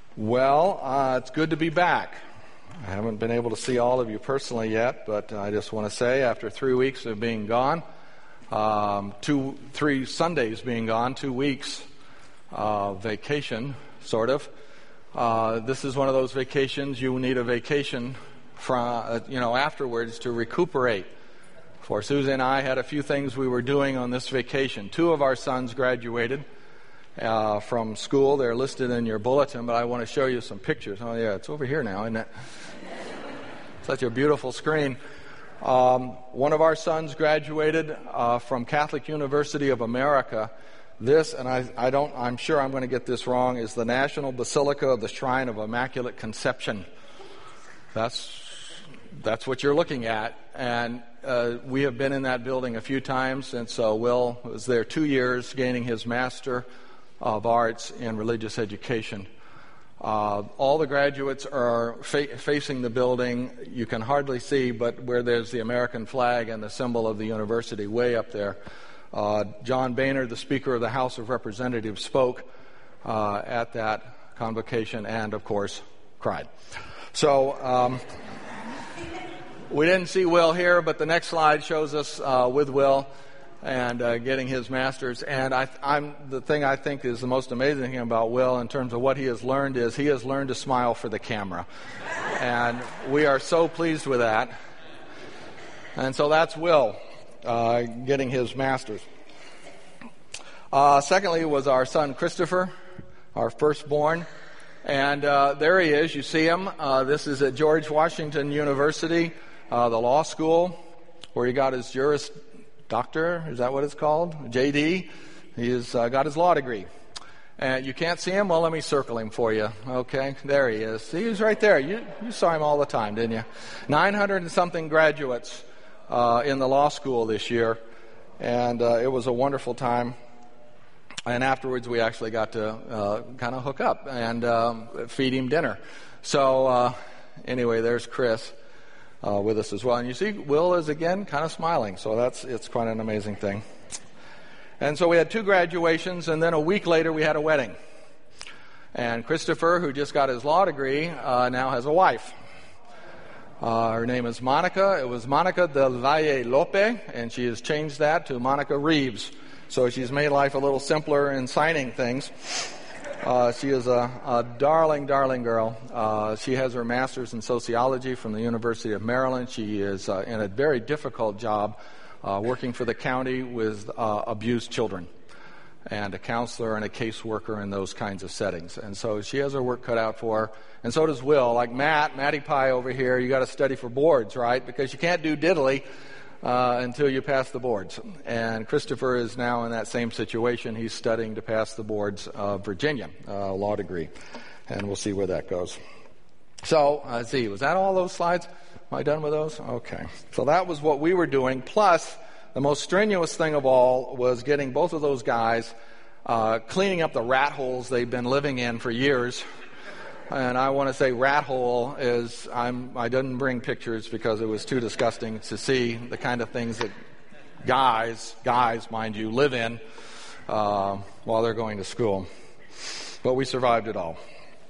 Well, it's good to be back. I haven't been able to see all of you personally yet, but I just want to say after 3 weeks of being gone, 3 Sundays being gone, 2 weeks vacation, sort of. This is one of those vacations you need a vacation from, afterwards to recuperate. For Susan and I had a few things we were doing on this vacation. 2 of our sons graduated from school. They're listed in your bulletin, but I want to show you some pictures. Oh, yeah, it's over here now, isn't it? Such a beautiful screen. One of our sons graduated from Catholic University of America. This, and I'm sure I'm going to get this wrong, is the National Basilica of the Shrine of Immaculate Conception. That's what you're looking at. And we have been in that building a few times, and so Will was there 2 years gaining his Master of Arts in Religious Education. All the graduates are facing the building. You can hardly see, but where there's the American flag and the symbol of the university way up there. John Boehner, the Speaker of the House of Representatives, spoke at that convocation and, of course, cried. So we didn't see Will here, but the next slide shows us with Will and getting his master's. And the thing I think is the most amazing thing about Will in terms of what he has learned is he has learned to smile for the camera. And we are so pleased with that. And so that's Will getting his master's. Secondly was our son Christopher, our firstborn. And there he is. You see him. This is at George Washington University, the law school, where he got his Juris Doctor, is that what it's called? JD. He's got his law degree. And you can't see him? Well, let me circle him for you. Okay, there he is. See, he's right there. You saw him all the time, didn't you? 900 and something graduates in the law school this year. And it was a wonderful time. And afterwards, we actually got to kind of hook up and feed him dinner. So anyway, there's Chris with us as well. And you see, Will is again kind of smiling. So it's quite an amazing thing. And so we had 2 graduations, and then a week later we had a wedding. And Christopher, who just got his law degree, now has a wife. Her name is Monica. It was Monica del Valle Lope, and she has changed that to Monica Reeves. So she's made life a little simpler in signing things. She is a darling, darling girl. She has her master's in sociology from the University of Maryland. She is in a very difficult job working for the county with abused children and a counselor and a caseworker in those kinds of settings. And so she has her work cut out for her. And so does Will. Like Matty Pie over here, you got to study for boards, right? Because you can't do diddly until you pass the boards. And Christopher is now in that same situation. He's studying to pass the boards of Virginia, law degree. And we'll see where that goes. So, Z, was that all those slides? Am I done with those? Okay. So that was what we were doing. Plus, the most strenuous thing of all was getting both of those guys cleaning up the rat holes they've been living in for years. And I want to say rat hole is, I didn't bring pictures because it was too disgusting to see the kind of things that guys, mind you, live in while they're going to school. But we survived it all.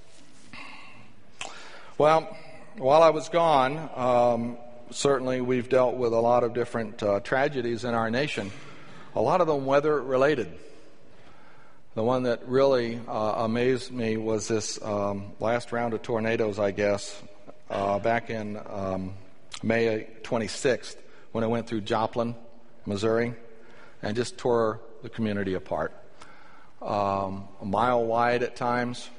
Well, while I was gone, certainly we've dealt with a lot of different tragedies in our nation, a lot of them weather-related. The one that really amazed me was this last round of tornadoes, I guess, back in May 26th when it went through Joplin, Missouri, and just tore the community apart. A mile wide at times,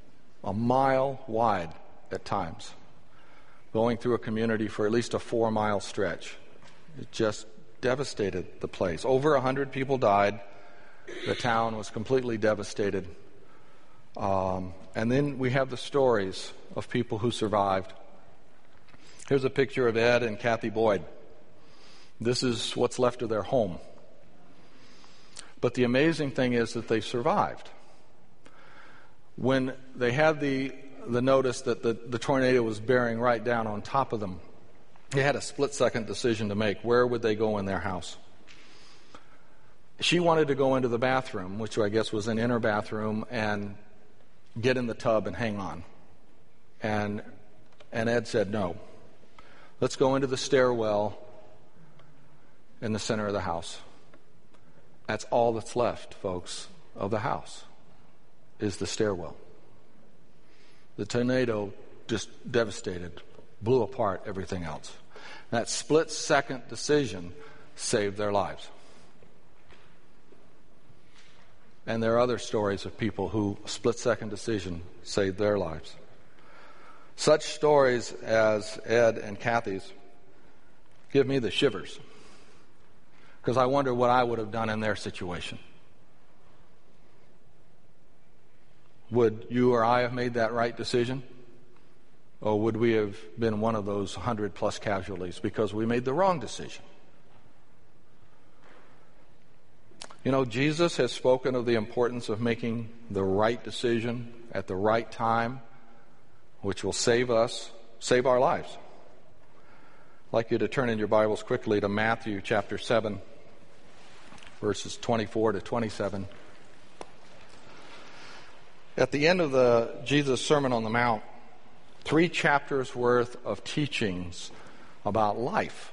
going through a community for at least a 4-mile stretch. It just devastated the place. Over 100 people died. The town was completely devastated. And then we have the stories of people who survived. Here's a picture of Ed and Kathy Boyd. This is what's left of their home. But the amazing thing is that they survived. When they had the notice that the tornado was bearing right down on top of them, they had a split-second decision to make. Where would they go in their house? She wanted to go into the bathroom, which I guess was an inner bathroom, and get in the tub and hang on. And Ed said, no. Let's go into the stairwell in the center of the house. That's all that's left, folks, of the house, is the stairwell. The tornado just devastated, blew apart everything else. That split-second decision saved their lives. And there are other stories of people who split-second decision saved their lives. Such stories as Ed and Kathy's give me the shivers, because I wonder what I would have done in their situation. Would you or I have made that right decision? Or would we have been one of those 100+ casualties because we made the wrong decision? You know, Jesus has spoken of the importance of making the right decision at the right time, which will save our lives. I'd like you to turn in your Bibles quickly to Matthew chapter 7, verses 24 to 27. At the end of Jesus' Sermon on the Mount, 3 chapters worth of teachings about life,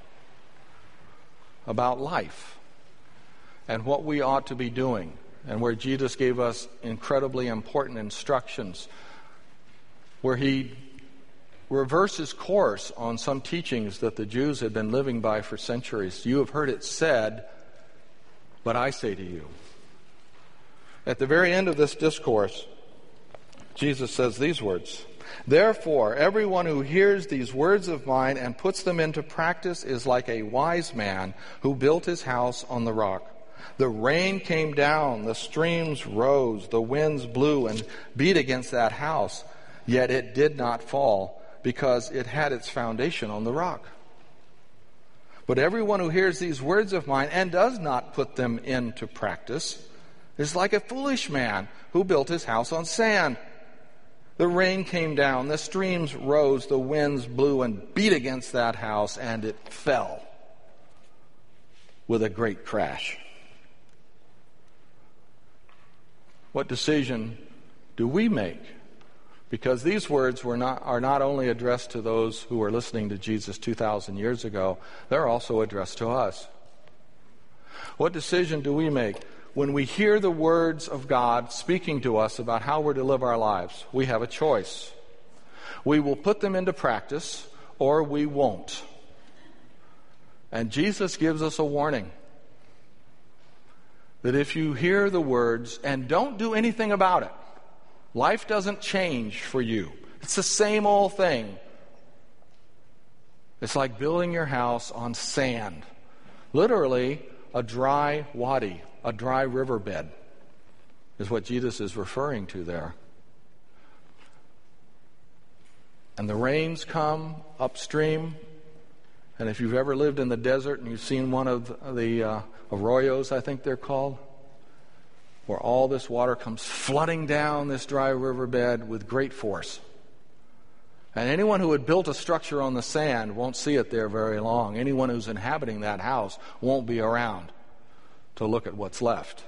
and what we ought to be doing, and where Jesus gave us incredibly important instructions, where he reverses course on some teachings that the Jews had been living by for centuries. You have heard it said, but I say to you. At the very end of this discourse, Jesus says these words, "Therefore, everyone who hears these words of mine and puts them into practice is like a wise man who built his house on the rock. The rain came down, the streams rose, the winds blew and beat against that house, yet it did not fall, because it had its foundation on the rock. But everyone who hears these words of mine and does not put them into practice is like a foolish man who built his house on sand. The rain came down, the streams rose, the winds blew and beat against that house, and it fell with a great crash." What decision do we make? Because these words are not only addressed to those who were listening to Jesus 2,000 years ago, they're also addressed to us. What decision do we make when we hear the words of God speaking to us about how we're to live our lives? We have a choice. We will put them into practice, or we won't. And Jesus gives us a warning that if you hear the words and don't do anything about it, life doesn't change for you. It's the same old thing. It's like building your house on sand. Literally, a dry wadi, a dry riverbed, is what Jesus is referring to there. And the rains come upstream. And if you've ever lived in the desert and you've seen one of the arroyos, I think they're called, where all this water comes flooding down this dry riverbed with great force. And anyone who had built a structure on the sand won't see it there very long. Anyone who's inhabiting that house won't be around to look at what's left.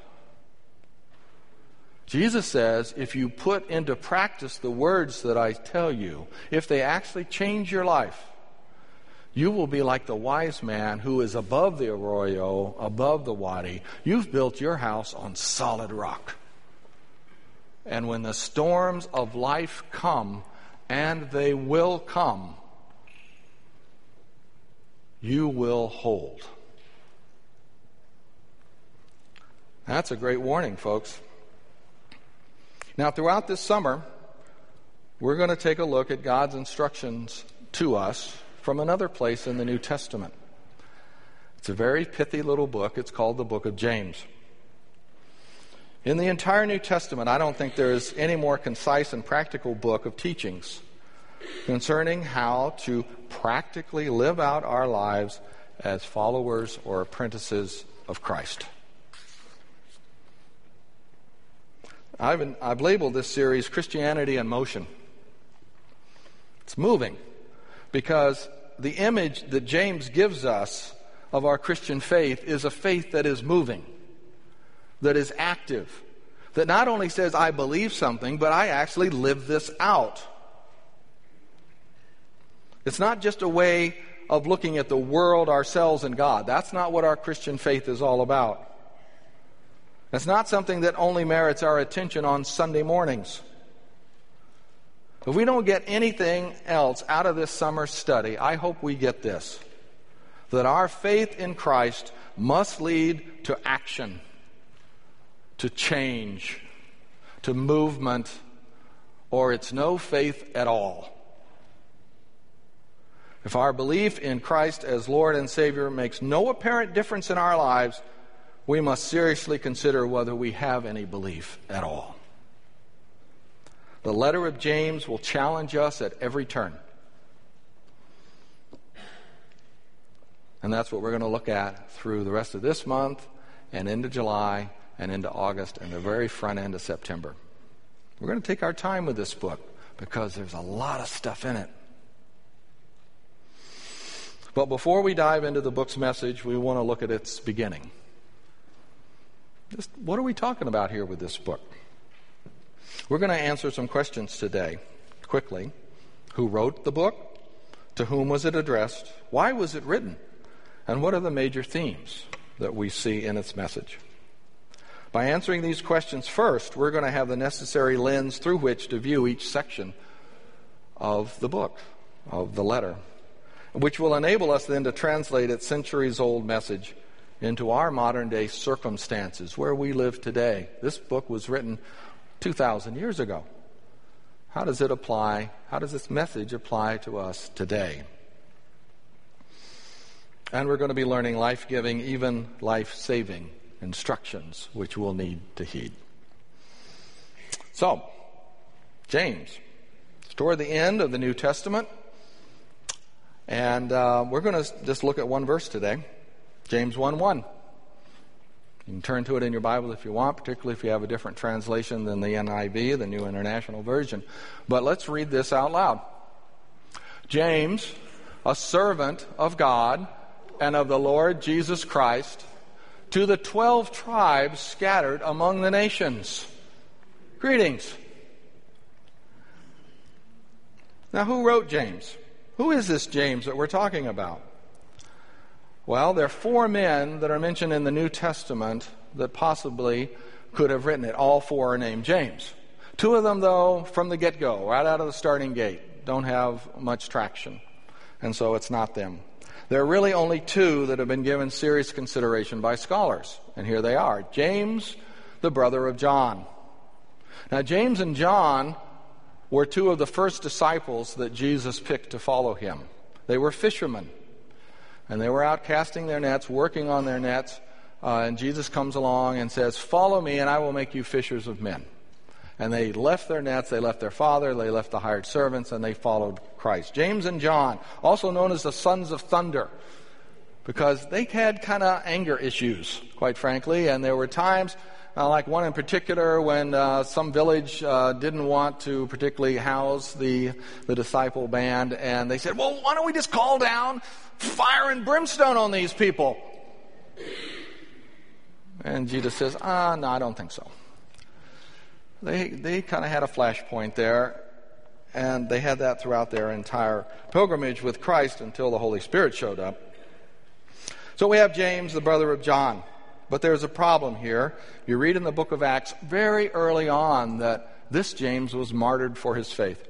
Jesus says, if you put into practice the words that I tell you, if they actually change your life, you will be like the wise man who is above the arroyo, above the wadi. You've built your house on solid rock. And when the storms of life come, and they will come, you will hold. That's a great warning, folks. Now, throughout this summer, we're going to take a look at God's instructions to us from another place in the New Testament. It's a very pithy little book. It's called the Book of James. In the entire New Testament, I don't think there is any more concise and practical book of teachings concerning how to practically live out our lives as followers or apprentices of Christ. I've labeled this series Christianity in Motion. It's moving because the image that James gives us of our Christian faith is a faith that is moving, that is active, that not only says I believe something, but I actually live this out. It's not just a way of looking at the world, ourselves, and God. That's not what our Christian faith is all about. It's not something that only merits our attention on Sunday mornings. If we don't get anything else out of this summer study, I hope we get this: that our faith in Christ must lead to action, to change, to movement, or it's no faith at all. If our belief in Christ as Lord and Savior makes no apparent difference in our lives, we must seriously consider whether we have any belief at all. The letter of James will challenge us at every turn. And that's what we're going to look at through the rest of this month and into July and into August and the very front end of September. We're going to take our time with this book because there's a lot of stuff in it. But before we dive into the book's message, we want to look at its beginning. Just what are we talking about here with this book? We're going to answer some questions today, quickly. Who wrote the book? To whom was it addressed? Why was it written? And what are the major themes that we see in its message? By answering these questions first, we're going to have the necessary lens through which to view each section of the book, of the letter, which will enable us then to translate its centuries-old message into our modern-day circumstances, where we live today. This book was written 2,000 years ago. How does it apply? How does this message apply to us today? And we're going to be learning life-giving, even life-saving instructions, which we'll need to heed. So, James. It's toward the end of the New Testament. And we're going to just look at one verse today, James 1:1. You can turn to it in your Bible if you want, particularly if you have a different translation than the NIV, the New International Version. But let's read this out loud. James, a servant of God and of the Lord Jesus Christ, to the 12 tribes scattered among the nations. Greetings. Now, who wrote James? Who is this James that we're talking about? Well, there are 4 men that are mentioned in the New Testament that possibly could have written it. All 4 are named James. 2 of them, though, from the get-go, right out of the starting gate, don't have much traction. And so it's not them. There are really only 2 that have been given serious consideration by scholars. And here they are. James, the brother of John. Now, James and John were 2 of the first disciples that Jesus picked to follow him. They were fishermen, and they were out casting their nets, working on their nets, and Jesus comes along and says, "Follow me, and I will make you fishers of men." And they left their nets, they left their father, they left the hired servants, and they followed Christ. James and John, also known as the sons of thunder, because they had kind of anger issues, quite frankly, and there were times, like one in particular, when some village didn't want to particularly house the disciple band, and they said, "Well, why don't we just call down fire and brimstone on these people?" And Jesus says, "No, I don't think so." They kind of had a flashpoint there, and they had that throughout their entire pilgrimage with Christ until the Holy Spirit showed up. So we have James, the brother of John. But there's a problem here. You read in the book of Acts very early on that this James was martyred for his faith.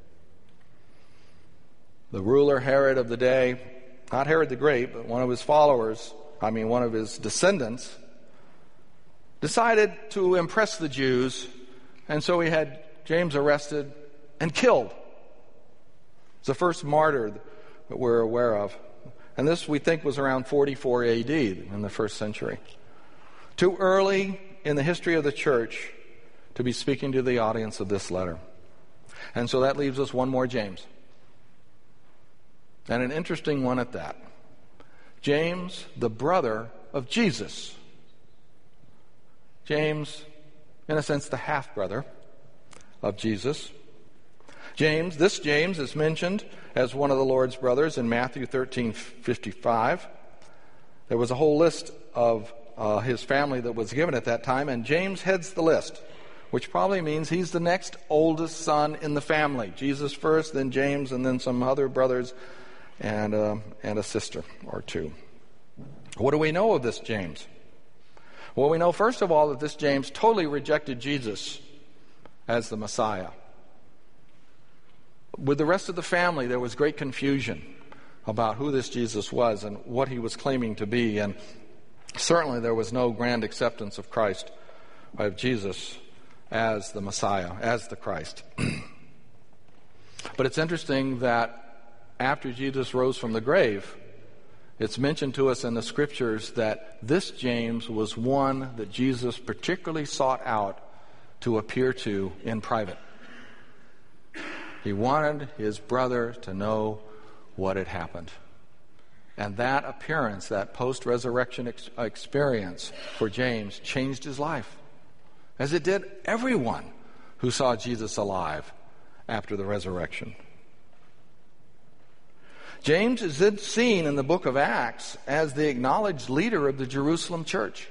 The ruler Herod of the day, not Herod the Great, but one of his followers, one of his descendants, decided to impress the Jews, and so he had James arrested and killed. It's the first martyr that we're aware of. And this, we think, was around 44 AD in the first century. Too early in the history of the church to be speaking to the audience of this letter. And so that leaves us one more James. And an interesting one at that. James, the brother of Jesus. James, in a sense, the half-brother of Jesus. This James is mentioned as one of the Lord's brothers in Matthew 13:55. There was a whole list of his family that was given at that time, and James heads the list. which probably means he's the next oldest son in the family. Jesus first, then James, and then some other brothers and a sister or two. What do we know of this James? Well, we know, first of all, that this James totally rejected Jesus as the Messiah. With the rest of the family, there was great confusion about who this Jesus was and what he was claiming to be. And certainly there was no grand acceptance of Christ, of Jesus, as the Messiah, as the Christ. But it's interesting that after Jesus rose from the grave, it's mentioned to us in the Scriptures that this James was one that Jesus particularly sought out to appear to in private. He wanted his brother to know what had happened. And that appearance, that post-resurrection experience for James changed his life, as it did everyone who saw Jesus alive after the resurrection. James is then seen in the book of Acts as the acknowledged leader of the Jerusalem church.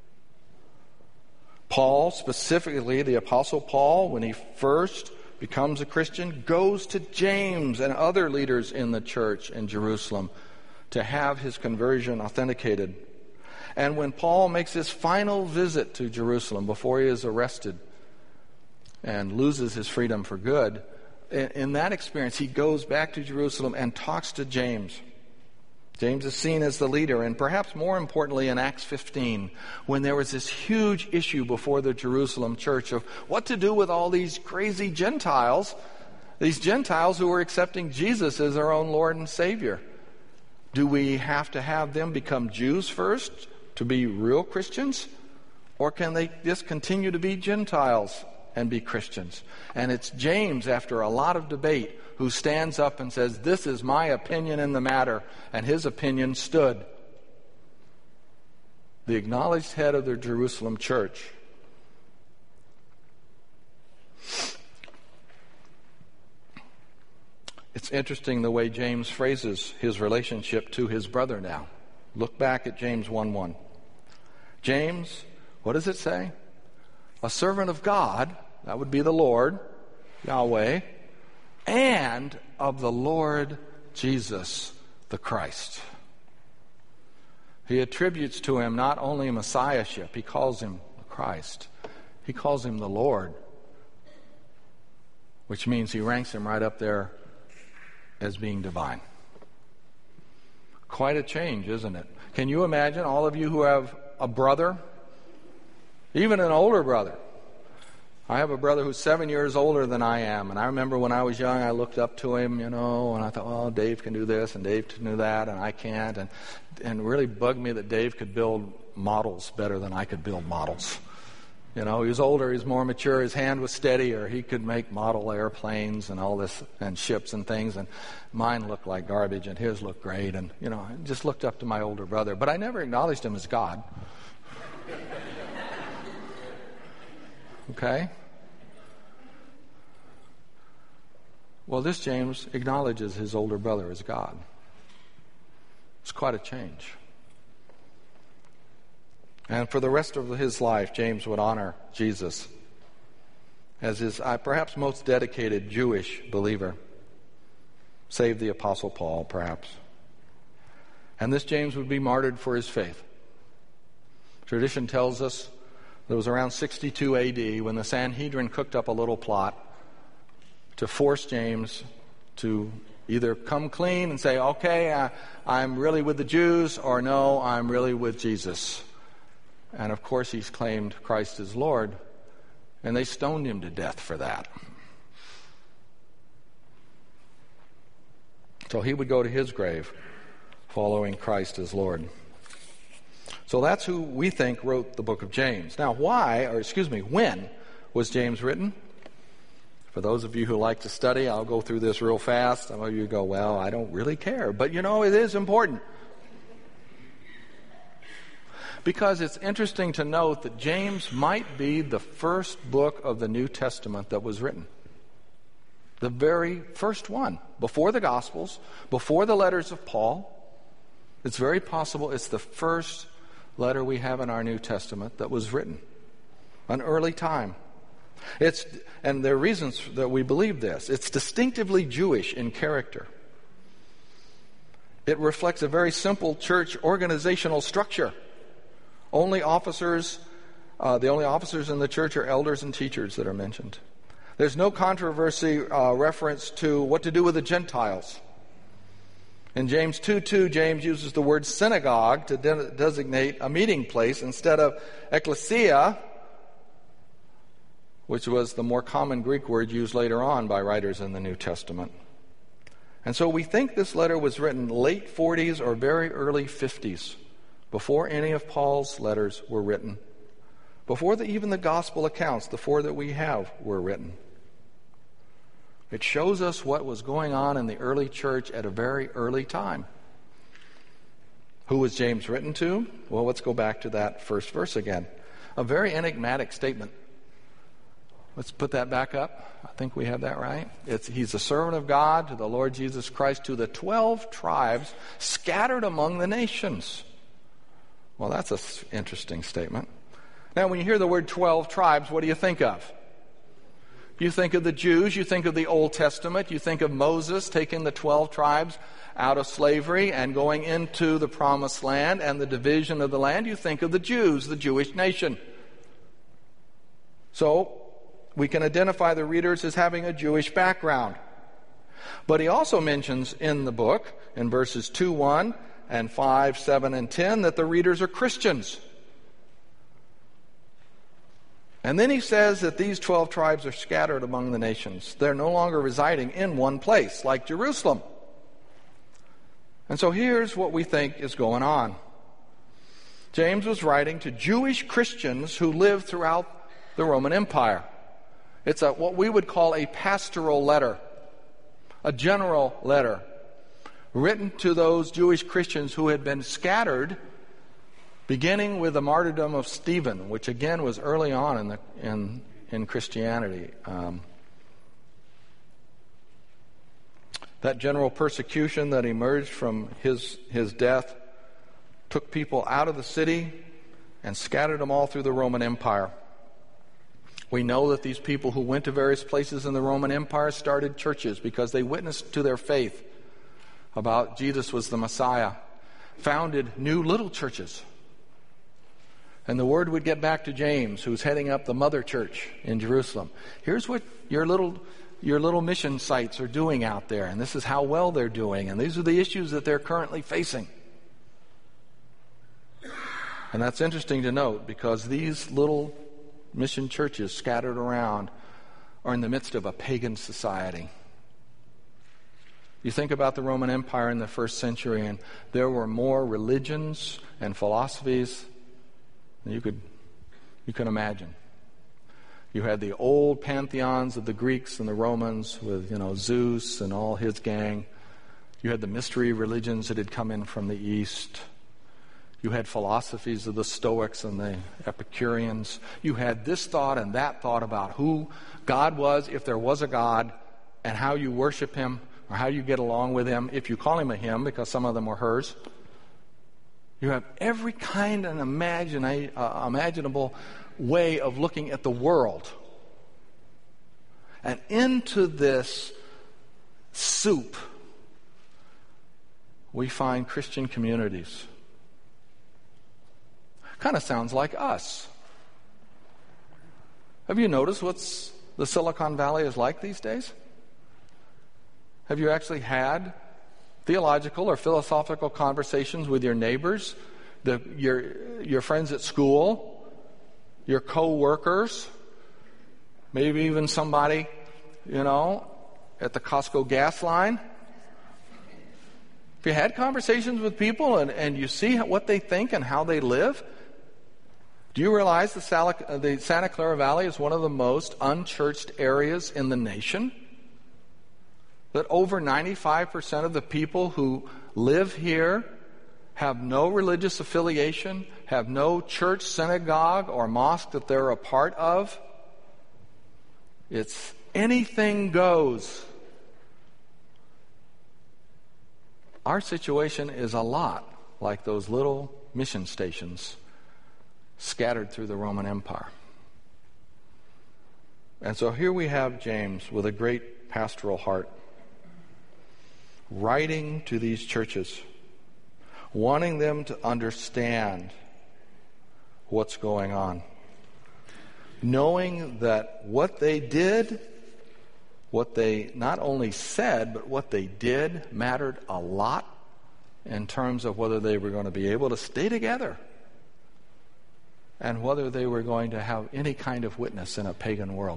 Paul, specifically the Apostle Paul, when he first becomes a Christian, goes to James and other leaders in the church in Jerusalem to have his conversion authenticated. And when Paul makes his final visit to Jerusalem before he is arrested and loses his freedom for good, in that experience, he goes back to Jerusalem and talks to James. James is seen as the leader, and perhaps more importantly in Acts 15, when there was this huge issue before the Jerusalem church of what to do with all these crazy Gentiles, these Gentiles who were accepting Jesus as their own Lord and Savior. Do we have to have them become Jews first to be real Christians? Or can they just continue to be Gentiles and be Christians? And it's James, after a lot of debate, who stands up and says, "This is my opinion in the matter," and his opinion stood. The acknowledged head of the Jerusalem church. It's interesting the way James phrases his relationship to his brother now. Look back at James 1:1. James, what does it say? A servant of God, that would be the Lord, Yahweh, and of the Lord Jesus the Christ. He attributes to him not only messiahship, he calls him Christ. He calls him the Lord, which means he ranks him right up there as being divine. Quite a change, isn't it? Can you imagine, all of you who have a brother, even an older brother? I have a brother who's 7 years older than I am, and I remember when I was young, I looked up to him, and I thought, oh, Dave can do this, and Dave can do that, and I can't, and it really bugged me that Dave could build models better than I could build models. He was older, he was more mature, his hand was steadier, he could make model airplanes and all this, and ships and things, and mine looked like garbage, and his looked great, and, I just looked up to my older brother, but I never acknowledged him as God. Okay? Well, this James acknowledges his older brother as God. It's quite a change. And for the rest of his life, James would honor Jesus as his perhaps most dedicated Jewish believer, save the Apostle Paul, perhaps. And this James would be martyred for his faith. Tradition tells us that it was around 62 AD when the Sanhedrin cooked up a little plot to force James to either come clean and say, okay, I'm really with the Jews, or no, I'm really with Jesus. And of course he's claimed Christ as Lord, and they stoned him to death for that. So he would go to his grave following Christ as Lord. So that's who we think wrote the book of James. Now when was James written? For those of you who like to study, I'll go through this real fast. Some of you go, well, I don't really care. But it is important. Because it's interesting to note that James might be the first book of the New Testament that was written. The very first one. Before the Gospels, before the letters of Paul. It's very possible it's the first letter we have in our New Testament that was written. An early time. And there are reasons that we believe this. It's distinctively Jewish in character. It reflects a very simple church organizational structure. The only officers in the church are elders and teachers that are mentioned. There's no controversy reference to what to do with the Gentiles. In James 2:2, James uses the word synagogue to designate a meeting place instead of ecclesia, which was the more common Greek word used later on by writers in the New Testament. And so we think this letter was written late 40s or very early 50s, before any of Paul's letters were written, before even the gospel accounts, the 4 that we have, were written. It shows us what was going on in the early church at a very early time. Who was James written to? Well, let's go back to that first verse again. A very enigmatic statement. Let's put that back up. I think we have that right. He's a servant of God to the Lord Jesus Christ, to the 12 tribes scattered among the nations. Well, that's an interesting statement. Now, when you hear the word 12 tribes, what do you think of? You think of the Jews, you think of the Old Testament, you think of Moses taking the 12 tribes out of slavery and going into the Promised Land and the division of the land. You think of the Jews, the Jewish nation. So, we can identify the readers as having a Jewish background. But he also mentions in the book, in verses 2:1 and 5, 7, and 10, that the readers are Christians. And then he says that these 12 tribes are scattered among the nations. They're no longer residing in one place, like Jerusalem. And so here's what we think is going on. James was writing to Jewish Christians who lived throughout the Roman Empire. It's what we would call a pastoral letter, a general letter, written to those Jewish Christians who had been scattered, beginning with the martyrdom of Stephen, which again was early on in Christianity. That general persecution that emerged from his death took people out of the city and scattered them all through the Roman Empire. We know that these people who went to various places in the Roman Empire started churches because they witnessed to their faith about Jesus was the Messiah, founded new little churches. And the word would get back to James, who's heading up the mother church in Jerusalem. Here's what your little mission sites are doing out there, and this is how well they're doing, and these are the issues that they're currently facing. And that's interesting to note, because these little mission churches scattered around are in the midst of a pagan society. You think about the Roman Empire in the first century, and there were more religions and philosophies than you can imagine. You had the old pantheons of the Greeks and the Romans with, Zeus and all his gang. You had the mystery religions that had come in from the East. You had philosophies of the Stoics and the Epicureans. You had this thought and that thought about who God was, if there was a God, and how you worship him or how you get along with him, if you call him a him, because some of them were hers. You have every kind of imaginable way of looking at the world. And into this soup, we find Christian communities. Kind of sounds like us. Have you noticed what the Silicon Valley is like these days? Have you actually had theological or philosophical conversations with your neighbors, your friends at school, your co-workers, maybe even somebody, at the Costco gas line? If you had conversations with people and you see what they think and how they live, do you realize the Santa Clara Valley is one of the most unchurched areas in the nation? That over 95% of the people who live here have no religious affiliation, have no church, synagogue, or mosque that they're a part of? It's anything goes. Our situation is a lot like those little mission stations scattered through the Roman Empire. And so here we have James with a great pastoral heart, writing to these churches, wanting them to understand what's going on, knowing that what they did, what they not only said, but what they did mattered a lot in terms of whether they were going to be able to stay together and whether they were going to have any kind of witness in a pagan world.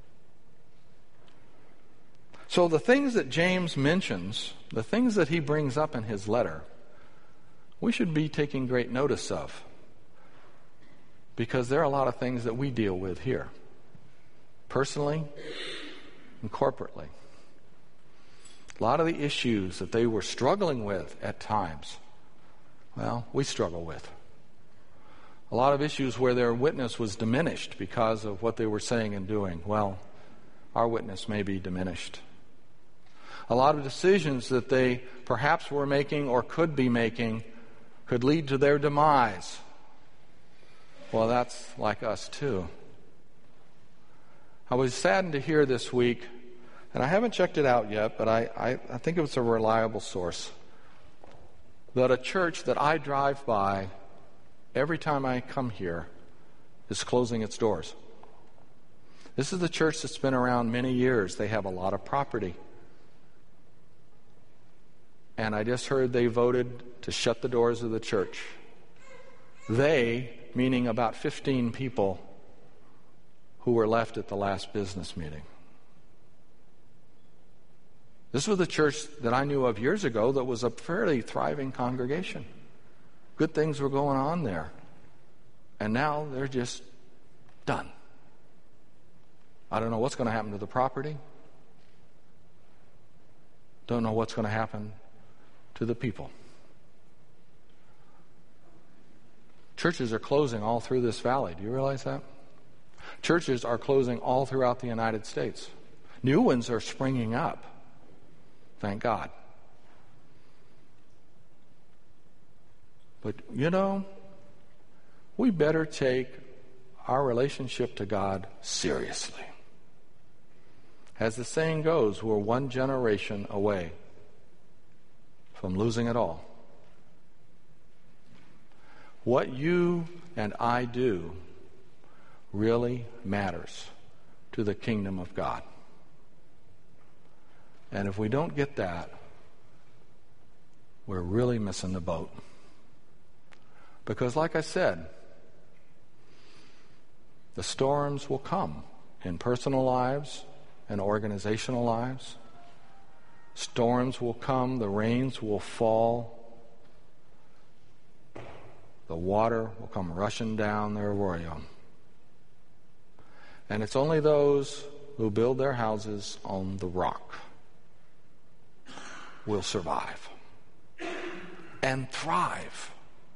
So the things that James mentions, the things that he brings up in his letter, we should be taking great notice of, because there are a lot of things that we deal with here, personally and corporately. A lot of the issues that they were struggling with at times, well, we struggle with. A lot of issues where their witness was diminished because of what they were saying and doing. Well, our witness may be diminished. A lot of decisions that they perhaps were making or could be making could lead to their demise. Well, that's like us too. I was saddened to hear this week, and I haven't checked it out yet, but I think it was a reliable source, that a church that I drive by every time I come here is closing its doors. This is the church that's been around many years. They have a lot of property. And I just heard they voted to shut the doors of the church. They, meaning about 15 people who were left at the last business meeting. This was the church that I knew of years ago that was a fairly thriving congregation. Good things were going on there. And now they're just done. I don't know what's going to happen to the property. Don't know what's going to happen to the people. Churches are closing all through this valley. Do you realize that? Churches are closing all throughout the United States. New ones are springing up. Thank God. But, we better take our relationship to God seriously. As the saying goes, we're one generation away from losing it all. What you and I do really matters to the kingdom of God. And if we don't get that, we're really missing the boat. Because like I said, the storms will come in personal lives and organizational lives. Storms will come, the rains will fall, the water will come rushing down the arroyo. And it's only those who build their houses on the rock will survive and thrive.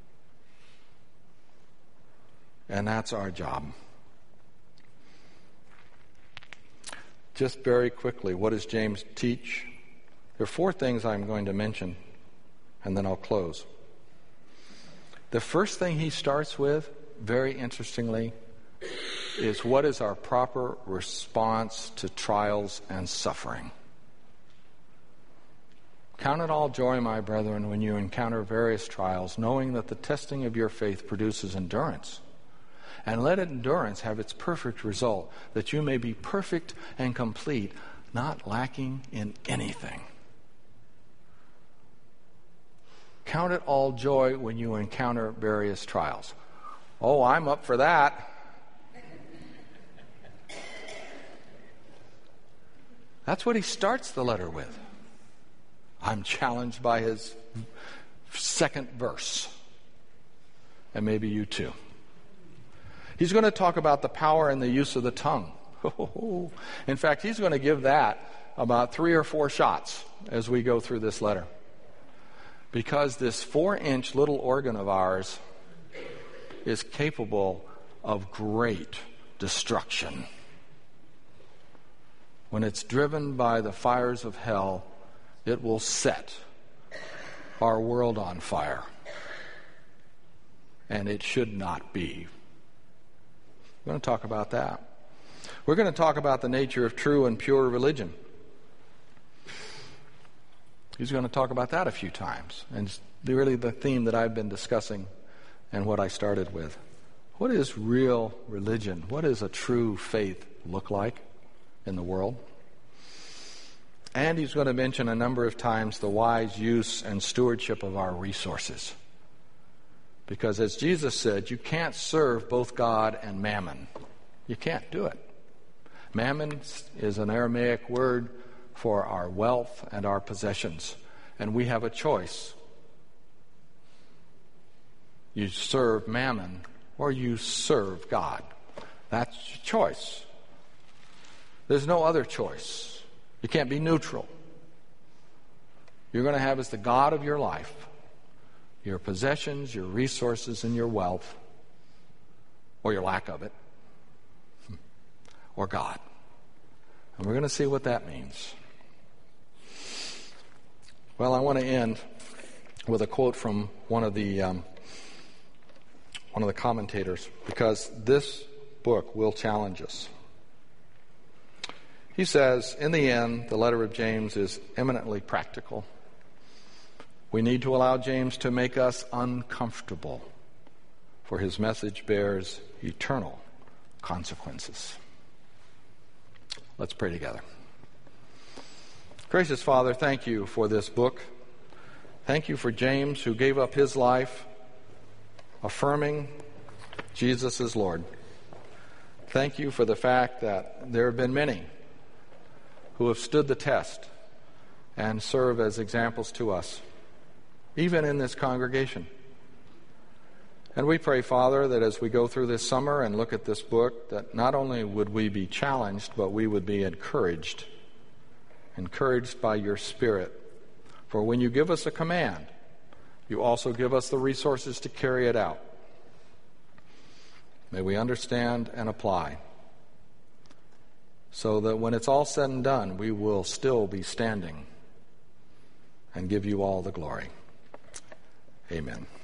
And that's our job. Just very quickly, what does James teach? There are 4 things I'm going to mention, and then I'll close. The first thing he starts with, very interestingly, is what is our proper response to trials and suffering. Count it all joy, my brethren, when you encounter various trials, knowing that the testing of your faith produces endurance. And let endurance have its perfect result, that you may be perfect and complete, not lacking in anything. Count it all joy when you encounter various trials. Oh, I'm up for that. That's what he starts the letter with. I'm challenged by his second verse. And maybe you too. He's going to talk about the power and the use of the tongue. In fact, he's going to give that about 3 or 4 shots as we go through this letter. Because this 4-inch little organ of ours is capable of great destruction. When it's driven by the fires of hell, it will set our world on fire. And it should not be. We're going to talk about that. We're going to talk about the nature of true and pure religion. He's going to talk about that a few times. And it's really the theme that I've been discussing and what I started with. What is real religion? What does a true faith look like in the world? And he's going to mention a number of times the wise use and stewardship of our resources. Because as Jesus said, you can't serve both God and mammon. You can't do it. Mammon is an Aramaic word for our wealth and our possessions. And we have a choice. You serve mammon or you serve God. That's your choice. There's no other choice. You can't be neutral. You're going to have as the God of your life your possessions, your resources, and your wealth, or your lack of it, or God. And we're going to see what that means. Well, I want to end with a quote from one of the commentators, because this book will challenge us. He says, in the end, the letter of James is eminently practical. We need to allow James to make us uncomfortable, for his message bears eternal consequences. Let's pray together. Gracious Father, thank you for this book. Thank you for James, who gave up his life affirming Jesus is Lord. Thank you for the fact that there have been many who have stood the test and serve as examples to us, even in this congregation. And we pray, Father, that as we go through this summer and look at this book, that not only would we be challenged, but we would be encouraged by your Spirit. For when you give us a command, you also give us the resources to carry it out. May we understand and apply, so that when it's all said and done, we will still be standing and give you all the glory. Amen.